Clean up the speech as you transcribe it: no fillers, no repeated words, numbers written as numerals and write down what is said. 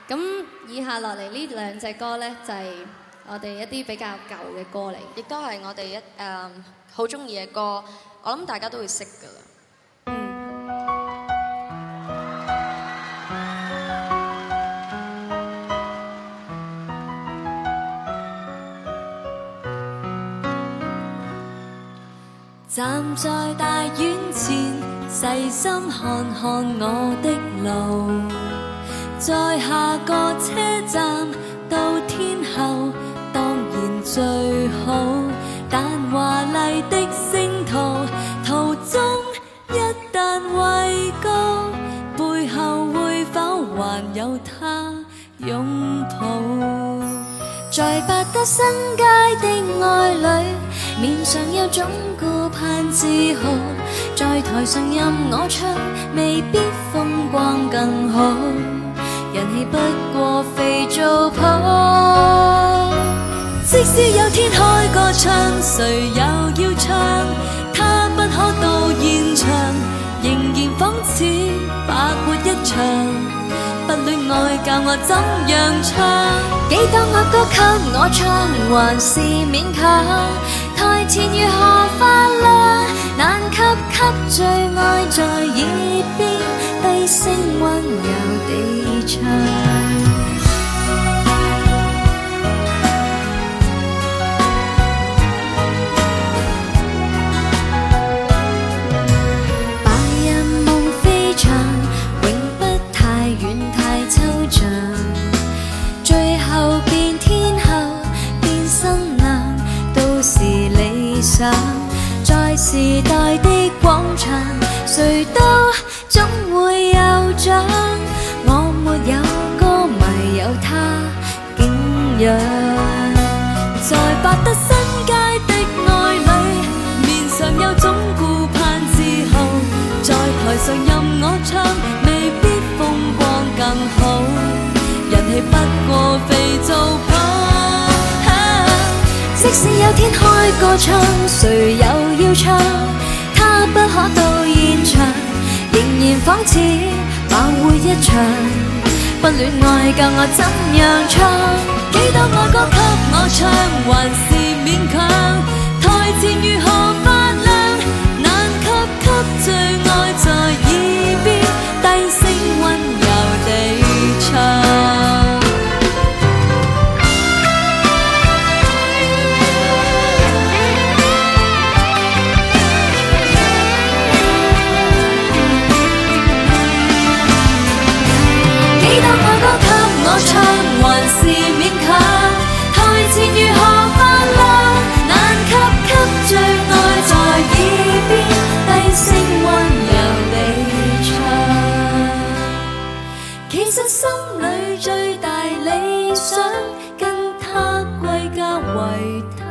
咁以下落嚟呢兩隻歌呢，就係我哋一啲比較舊嘅歌嚟， 亦都係我哋好中意嘅歌，我諗大家都會識㗎啦。 站在大院前，細心看看我的路，在下個車站到天后當然最好，但華麗的星途途中一旦畏高，背後會否還有他擁抱？在百德新街的愛侶，面上有種顧盼自豪，在台上任我唱，未必風光更好，人氣不過肥皂泡。即使有天開個唱，誰又要唱？他不可到現場，仍然仿似白活一場。不戀愛教我怎樣唱，幾多愛歌給我唱，還是勉強。台前如何發亮，難給最愛在耳邊低聲溫柔地唱。最後變天后變新娘都是理想，在時代的廣場誰都總會有獎，我沒有歌迷有他景仰。在百德新街的愛侶，面上有種顧盼自豪，在台上任我唱，未必風光更好，人氣不過肥皂泡。即使有天開個唱，誰又要唱？他不可到現場，仍然仿似爆會一場。不戀愛教我怎樣唱？幾多愛歌給我唱，還是勉強。台前如何發亮，難給最愛在耳邊低聲溫柔地唱。幾多愛歌給我唱，還是勉強。台前如何發亮，難給最愛在耳邊低聲溫柔地唱。其實心裏最大理想，跟他歸家為他。